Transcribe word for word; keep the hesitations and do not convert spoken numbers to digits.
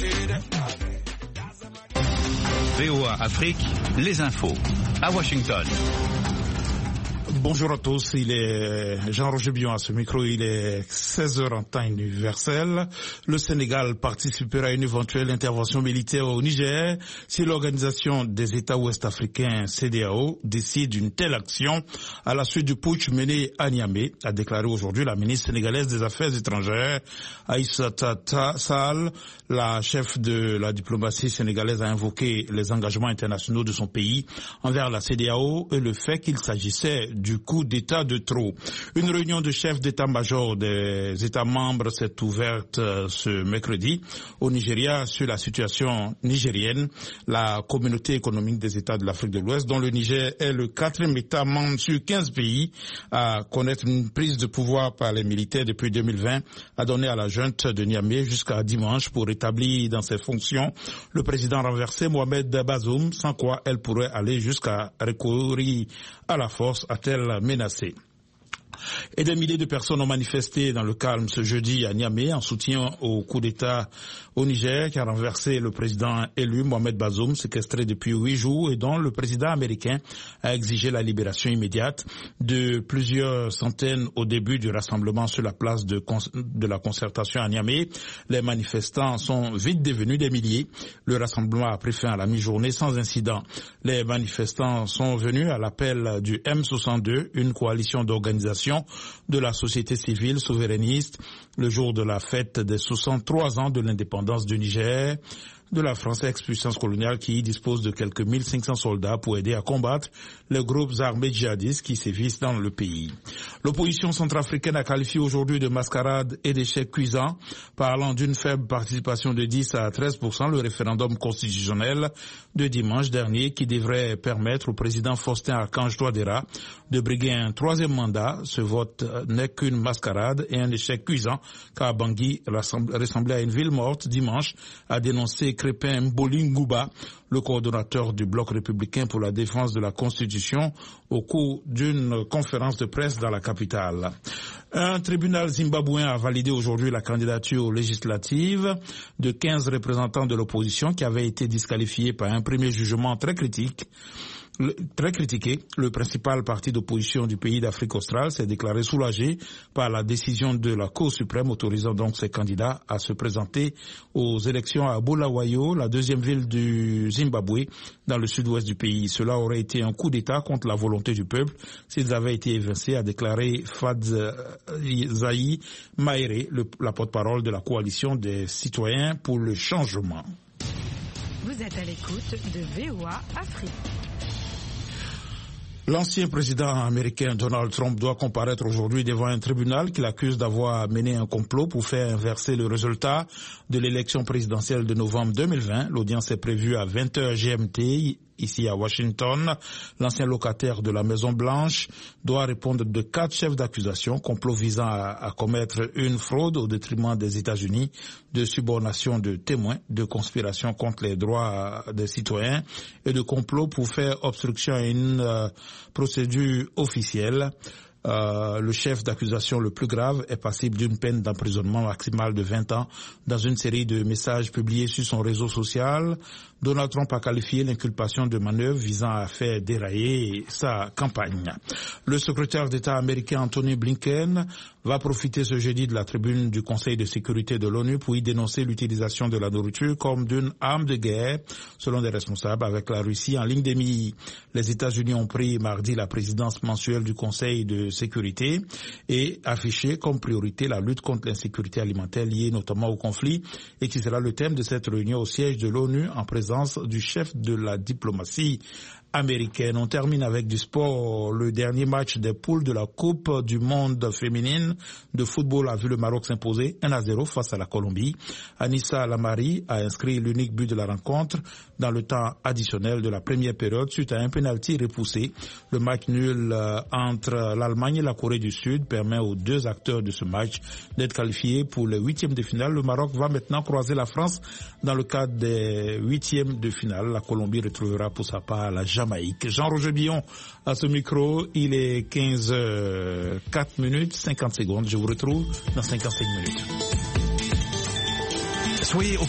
V O A Afrique, les infos, à Washington. Bonjour à tous, il est Jean-Roger Bion à ce micro, il est seize heures en temps universel. Le Sénégal participera à une éventuelle intervention militaire au Niger si l'Organisation des États ouest-africains C E D E A O décide d'une telle action à la suite du putsch mené à Niamey, a déclaré aujourd'hui la ministre sénégalaise des Affaires étrangères Aïssata Sall. La chef de la diplomatie sénégalaise a invoqué les engagements internationaux de son pays envers la C E D E A O et le fait qu'il s'agissait du coup d'État de trop. Une réunion de chefs d'état-major des États membres s'est ouverte ce mercredi au Nigeria sur la situation nigérienne. La communauté économique des États de l'Afrique de l'Ouest, dont le Niger est le quatrième État membre sur quinze pays à connaître une prise de pouvoir par les militaires depuis deux mille vingt, a donné à la junte de Niamey jusqu'à dimanche pour établir dans ses fonctions le président renversé Mohamed Bazoum, sans quoi elle pourrait aller jusqu'à recourir à la force, a-t-elle menacé. Et des milliers de personnes ont manifesté dans le calme ce jeudi à Niamey en soutien au coup d'État au Niger qui a renversé le président élu Mohamed Bazoum, séquestré depuis huit jours et dont le président américain a exigé la libération immédiate. De plusieurs centaines au début du rassemblement sur la place de, de la concertation à Niamey, les manifestants sont vite devenus des milliers. Le rassemblement a pris fin à la mi-journée sans incident. Les manifestants sont venus à l'appel du M soixante-deux, une coalition d'organisations de la société civile souverainiste, le jour de la fête des soixante-trois ans de l'indépendance du Niger, de la France ex-puissance coloniale qui dispose de quelques mille cinq cents soldats pour aider à combattre les groupes armés djihadistes qui sévissent dans le pays. L'opposition centrafricaine a qualifié aujourd'hui de mascarade et d'échec cuisant, parlant d'une faible participation de dix à treize pour cent le référendum constitutionnel de dimanche dernier qui devrait permettre au président Faustin Archange Touadéra de briguer un troisième mandat. Ce vote n'est qu'une mascarade et un échec cuisant car Bangui, ressemblait à une ville morte dimanche, a dénoncé Crépin Mbolingouba, le coordonnateur du bloc républicain pour la défense de la Constitution, au cours d'une conférence de presse dans la capitale. Un tribunal zimbabwéen a validé aujourd'hui la candidature législative de quinze représentants de l'opposition qui avaient été disqualifiés par un premier jugement très critique. Le, très critiqué, le principal parti d'opposition du pays d'Afrique australe s'est déclaré soulagé par la décision de la Cour suprême autorisant donc ses candidats à se présenter aux élections à Bulawayo, la deuxième ville du Zimbabwe, dans le sud-ouest du pays. Cela aurait été un coup d'État contre la volonté du peuple s'ils avaient été évincés, a déclaré Fadzayi Mahere, le, la porte-parole de la coalition des citoyens pour le changement. Vous êtes à l'écoute de V O A Afrique. L'ancien président américain Donald Trump doit comparaître aujourd'hui devant un tribunal qui l'accuse d'avoir mené un complot pour faire inverser le résultat de l'élection présidentielle de novembre deux mille vingt. L'audience est prévue à vingt heures G M T. Ici à Washington, l'ancien locataire de la Maison-Blanche doit répondre de quatre chefs d'accusation, complot visant à, à commettre une fraude au détriment des États-Unis, de subornation de témoins, de conspiration contre les droits des citoyens et de complot pour faire obstruction à une euh, procédure officielle. Euh, le chef d'accusation le plus grave est passible d'une peine d'emprisonnement maximale de vingt ans. Dans une série de messages publiés sur son réseau social, Donald Trump a qualifié l'inculpation de manœuvre visant à faire dérailler sa campagne. Le secrétaire d'État américain Anthony Blinken va profiter ce jeudi de la tribune du Conseil de sécurité de l'ONU pour y dénoncer l'utilisation de la nourriture comme d'une arme de guerre, selon des responsables, avec la Russie en ligne de mire. Les États-Unis ont pris mardi la présidence mensuelle du Conseil de sécurité et affiché comme priorité la lutte contre l'insécurité alimentaire liée notamment au conflit et qui sera le thème de cette réunion au siège de l'ONU en présence du chef de la diplomatie américaine. On termine avec du sport. Le dernier match des poules de la Coupe du monde féminine de football a vu le Maroc s'imposer un à zéro face à la Colombie. Anissa Lamari a inscrit l'unique but de la rencontre dans le temps additionnel de la première période suite à un penalty repoussé. Le match nul entre l'Allemagne et la Corée du Sud permet aux deux acteurs de ce match d'être qualifiés pour les huitièmes de finale. Le Maroc va maintenant croiser la France dans le cadre des huitièmes de finale. La Colombie retrouvera pour sa part la Jamaïque. Jean-Roger Billon à ce micro. Il est quinze heures quatre minutes cinquante secondes. Je vous retrouve dans cinquante-cinq minutes. Soyez au